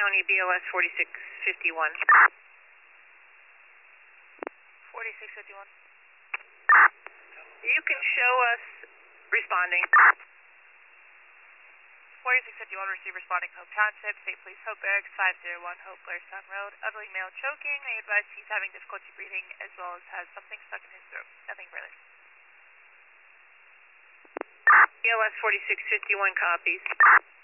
County, BLS 4651. 4651. You can show us responding. 4651, receive responding Hope Township, State Police Hope Barracks, 501 Hope Blairstown Road. Elderly male choking. They advise he's having difficulty breathing as well as has something stuck in his throat. Nothing further. BLS 4651 copies.